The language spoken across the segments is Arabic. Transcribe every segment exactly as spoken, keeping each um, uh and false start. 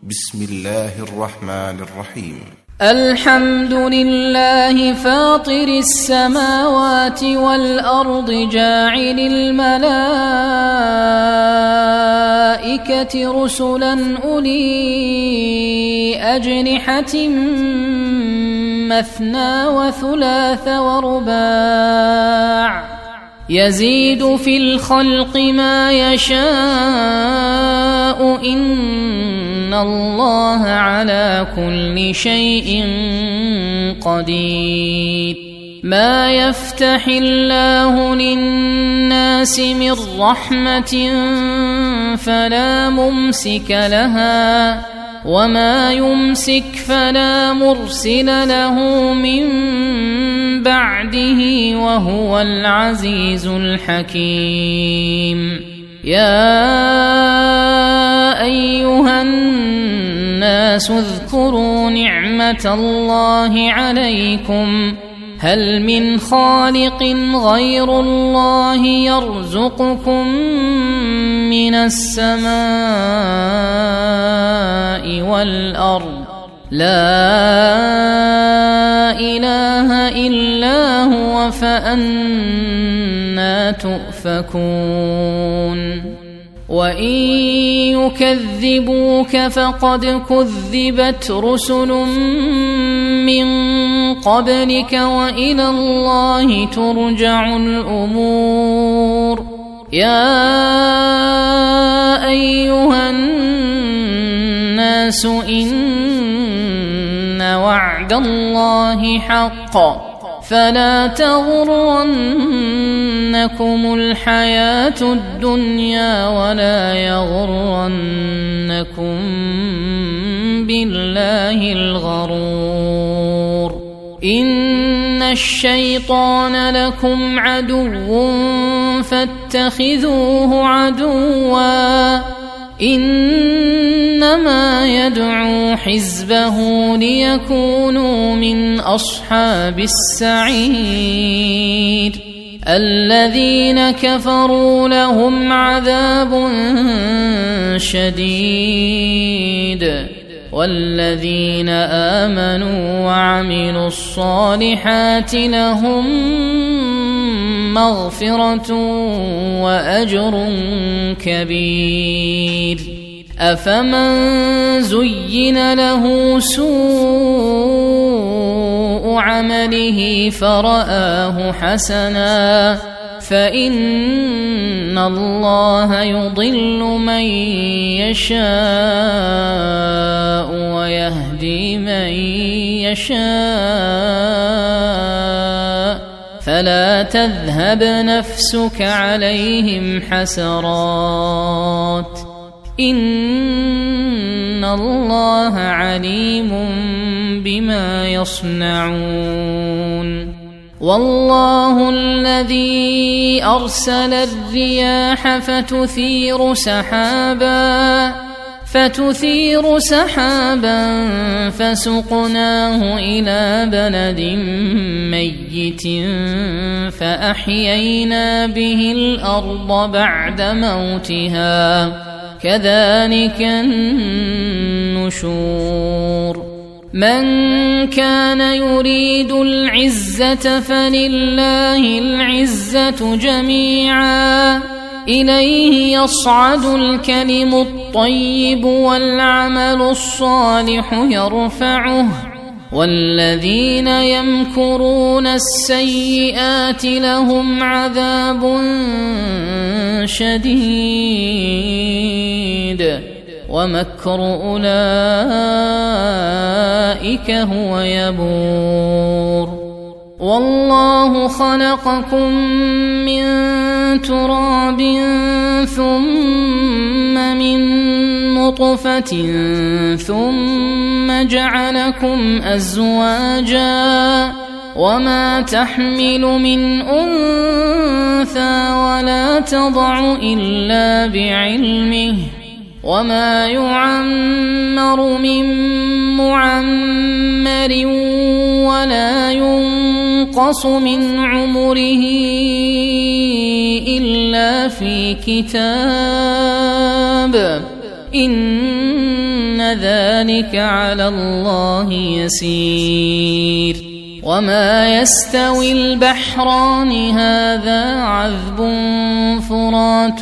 بسم الله الرحمن الرحيم. الحمد لله فاطر السماوات والأرض جاعل الملائكة رسلا أولي أجنحة مثنى وثلاث ورباع يزيد في الخلق ما يشاء إن الله على كل شيء قدير. ما يفتح الله للناس من رحمة فلا ممسك لها وما يمسك فلا مرسل له من بعده وهو العزيز الحكيم. يا أيها الناس اذكروا نعمة الله عليكم هل من خالق غير الله يرزقكم من السماء والأرض لا إله إلا هو فأنى تؤفكون. وإن يكذبوك فقد كذبت رسل من قبلك وإلى الله ترجع الأمور. يا أيها الناس إن وعد الله حق فلا تغرنكم الحياة الدنيا ولا يغرنكم بالله الغرور. إن الشيطان لكم عدو فاتخذوه عدوا إنما يدعو حزبه ليكونوا من أصحاب السعير. الذين كفروا لهم عذاب شديد والذين آمنوا وعملوا الصالحات لهم مغفرة وأجر كبير. أفمن زين له سوء عمله فرآه حسنا فإن الله يضل من يشاء ويهدي من يشاء فلا تذهب نفسك عليهم حسرات إن الله عليم بما يصنعون. والله الذي أرسل الرياح فتثير سحابا فتثير سحابا فسقناه إلى بلد ميت فأحيينا به الأرض بعد موتها كذلك النشور. من كان يريد العزة فلله العزة جميعا إليه يصعد الكلم الطيب والعمل الصالح يرفعه والذين يمكرون السيئات لهم عذاب شديد ومكر أولئك هو يبور. والله خلقكم من تراب ثم من نطفة ثم جعلكم أزواجا وما تحمل من أنثى ولا تضع إلا بعلمه وما يعمر من معمر ولا ينقص من عمره إلا في كتاب إن ذلك على الله يسير وما يستوي البحران هذا عذب فرات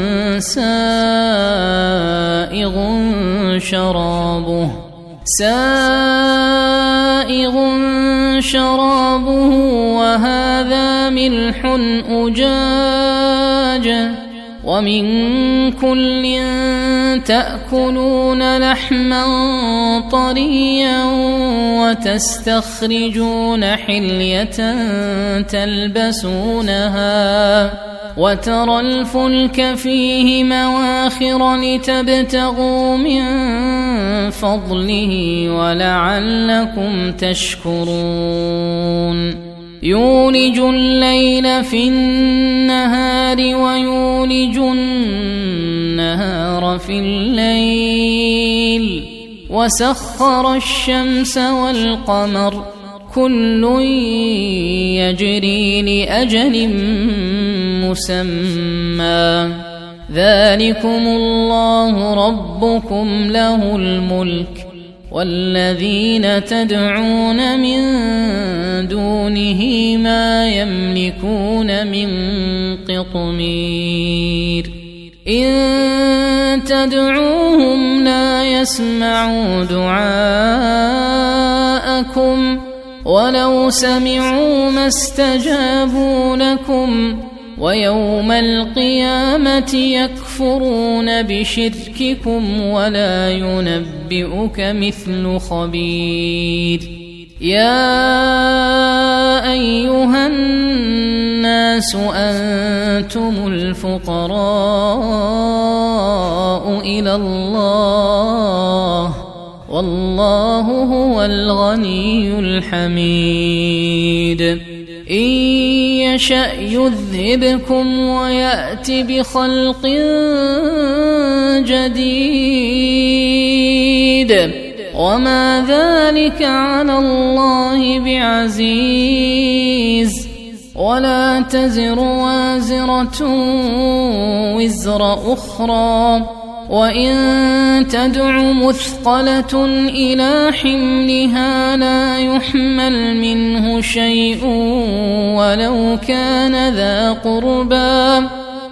سائغ شرابه سائغ شرابه وهذا ملح أجاج ومن كل تأكلون لحما طريا وتستخرجون حلية تلبسونها وترى الفلك فيه مواخر لتبتغوا من فضله ولعلكم تشكرون يولج الليل في النهار ويولج النهار في الليل وسخر الشمس والقمر كل يجري لأجل مسمى ذلكم الله ربكم له الملك والذين تدعون من دونه ما يملكون من قطمير إن تدعوهم لا يسمعوا دعاءكم ولو سمعوا ما استجابوا لكم ويوم القيامة يكفرون بشرككم ولا ينبئك مثل خبير يا أيها الناس أنتم الفقراء إلى الله والله هو الغني الحميد إن يشأ يذهبكم ويأت بخلق جديد وما ذلك على الله بعزيز ولا تزر وازرة وزر أخرى وإن تدع مثقلة إلى حملها لا يحمل منه شيء ولو كان ذا قربى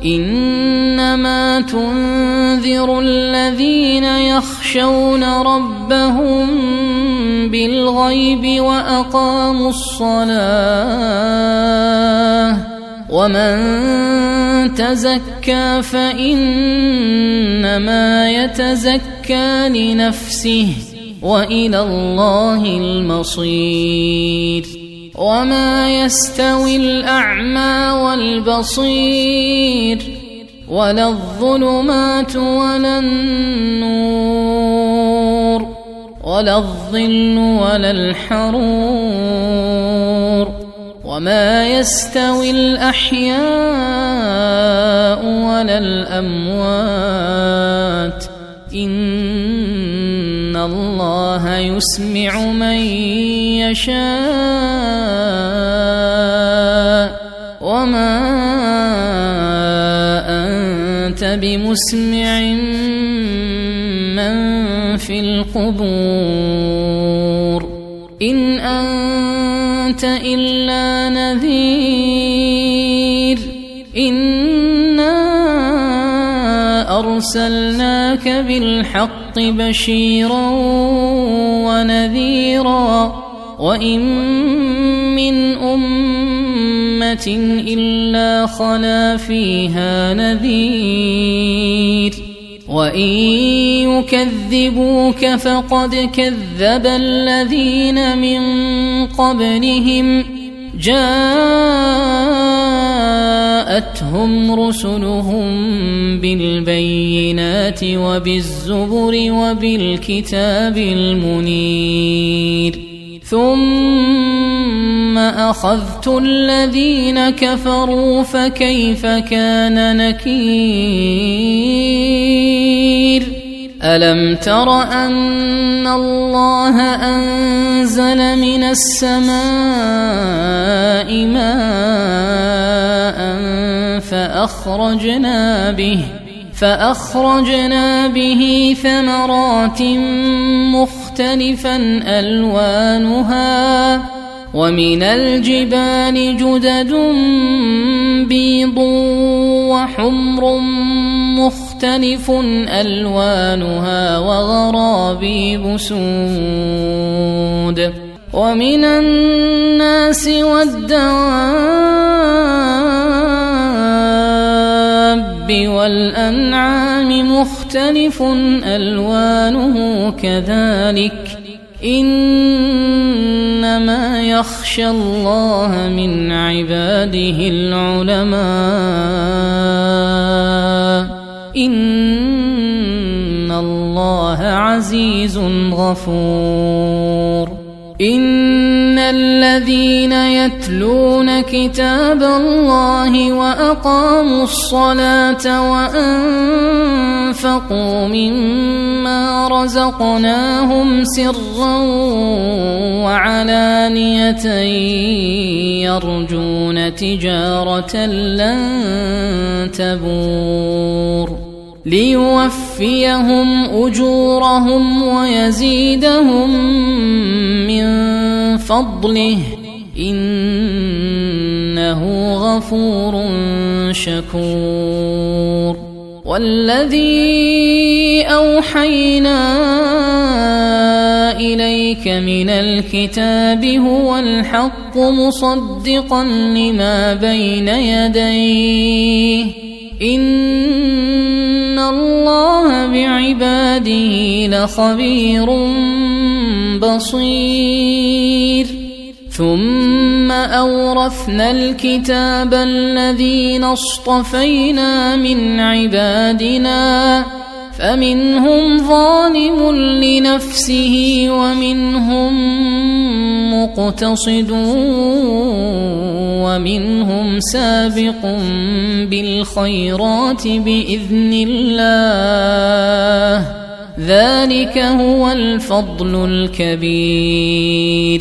إنما تنذر الذين يخشون ربهم بالغيب وأقاموا الصلاة ومن تزكى فإنما يتزكى لنفسه وإلى الله المصير وما يستوي الأعمى والبصير ولا الظلمات ولا النور ولا الظل ولا الحرور وما يستوي الأحياء ولا الأموات إن الله يسمع من يشاء وما أنت بمسمع من في القبور إن أنت إلا نذير إنا أرسلناك بالحق بشيرا ونذيرا وإن من أمة إلا خلا فيها نذير وإن يكذبوك فقد كذب الذين من قبلهم جاءتهم رسلهم بالبينات وبالزبر وبالكتاب المنير ثم أخذت الذين كفروا فكيف كان نكير ألم تر أن الله أنزل من السماء ماء فأخرجنا به فأخرجنا به ثمرات مختلفا ألوانها ومن الجبال جدد بيض وحمر مختلف ألوانها وغرابيب سود ومن الناس والدواب والأنعام مختلف ألوانه كذلك إنما يخشى الله من عباده العلماء إن الله عزيز غفور إن الذين يتلون كتاب الله وأقاموا الصلاة وأنفقوا مما رزقناهم سرا وعلانية يرجون تجارة لن تبور ليوفيهم أجورهم ويزيدهم من فضله إنه غفور شكور والذي أوحينا إليك من الكتاب هو الحق مصدقا لما بين يديه إن الله بعباده لخبير بصير ثم أورثنا الكتاب الذين اصطفينا من عبادنا فمنهم ظالم لنفسه ومنهم مقتصد ومنهم سابق بالخيرات بإذن الله ذلك هو الفضل الكبير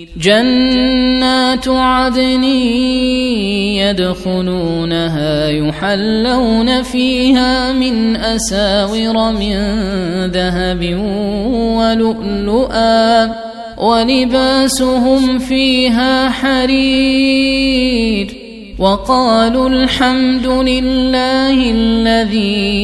جنات عدن يدخلونها يحلون فيها من أساور من ذهب ولؤلؤا ولباسهم فيها حرير وقالوا الحمد لله الذي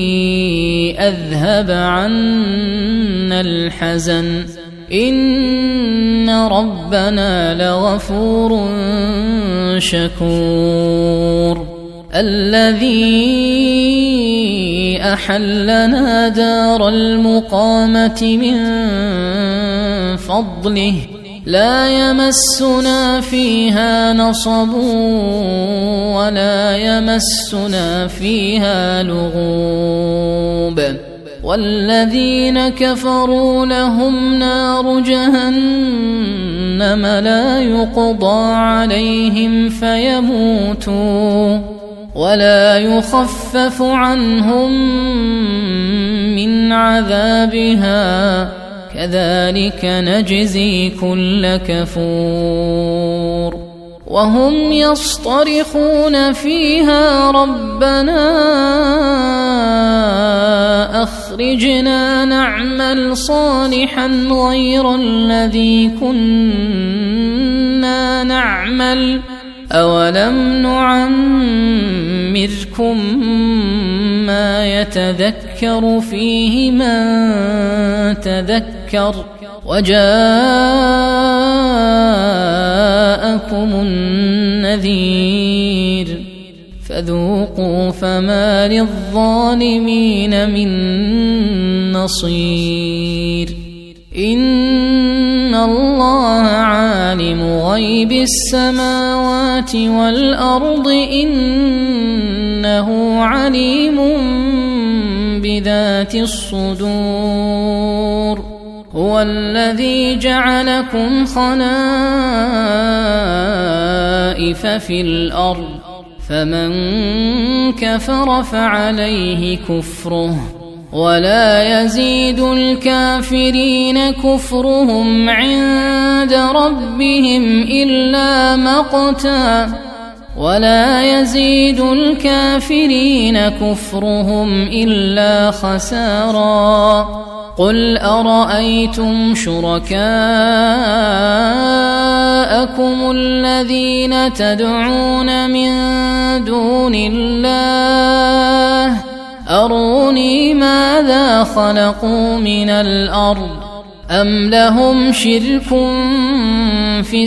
أذهب عنا الحزن إن ربنا لغفور شكور الذي أحلنا دار المقامة من فضله لا يمسنا فيها نصب ولا يمسنا فيها لغوب والذين كفروا لهم نار جهنم لا يقضى عليهم فيموتوا ولا يخفف عنهم من عذابها كذلك نجزي كل كفور وهم يصطرخون فيها ربنا أخرجنا نعمل صالحا غير الذي كنا نعمل أولم نعمركم ما يتذكر فيه من تذكر وجاءكم النذير فذوقوا فما للظالمين من نصير إن الله عالم غيب السماوات والأرض إنه عليم بذات الصدور هو الذي جعلكم خلائف في الأرض فمن كفر فعليه كفره ولا يزيد الكافرين كفرهم عند ربهم إلا مقتا ولا يزيد الكافرين كفرهم إلا خسارا قل أرأيتم شركاءكم الذين تدعون من دون الله أروني ماذا خلقوا من الأرض أم لهم شرك في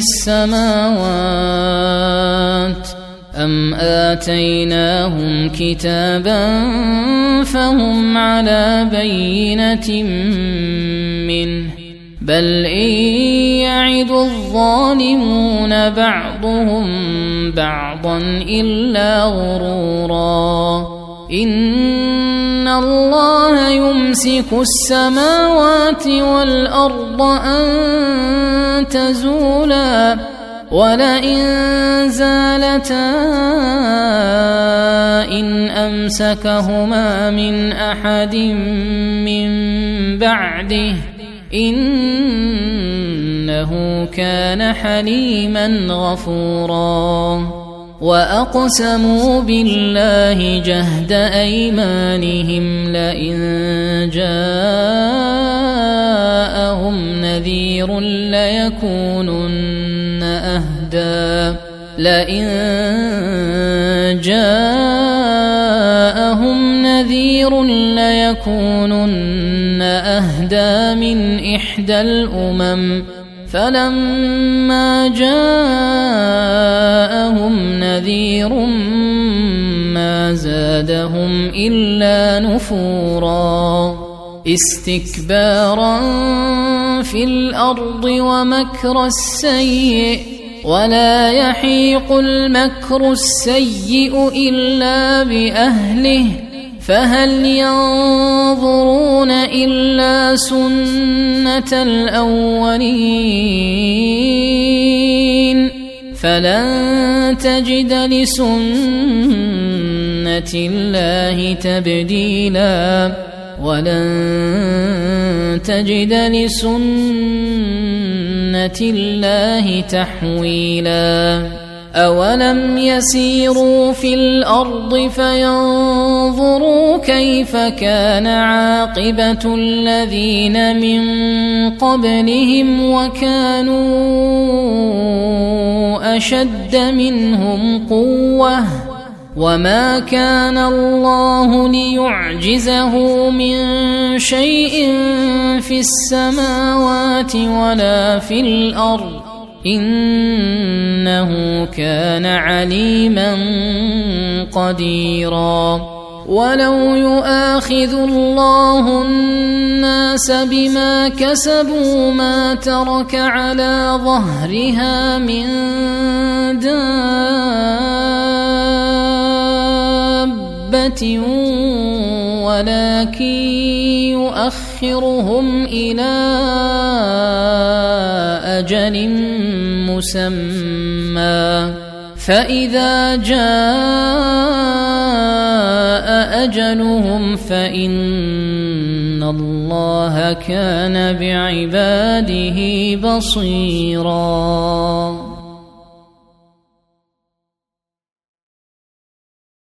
السماوات أم آتيناهم كتابا فهم على بينة منه بل إن يعد الظالمون بعضهم بعضا إلا غرورا إن الله يمسك السماوات والأرض أن تزولا ولئن زالتا إن أمسكهما من أحد من بعده إنه كان حليما غفورا وأقسموا بالله جهد أيمانهم لئن جاءهم نذير ليكونن أهدى لئن جاءهم نذير ليكونن أهدى من إحدى الأمم فلما جاءهم نذير ما زادهم إلا نفورا استكبارا في الأرض ومكر السيء ولا يحيق المكر السيء إلا بأهله فهل ينظرون إلا سنة الأولين فلن تجد لسنة الله تبديلا ولن تجد لسنة الله تحويلا أولم يسيروا في الأرض فينظروا كيف كان عاقبة الذين من قبلهم وكانوا أشد منهم قوة وما كان الله ليعجزه من شيء في السماوات ولا في الأرض إنه كان عليما قديرا ولو يؤاخذ الله الناس بما كسبوا ما ترك على ظهرها من دابة ولكن يؤخرهم إلى أجل مسمى فإذا جاء أجلهم فإن الله كان بعباده بصيراً.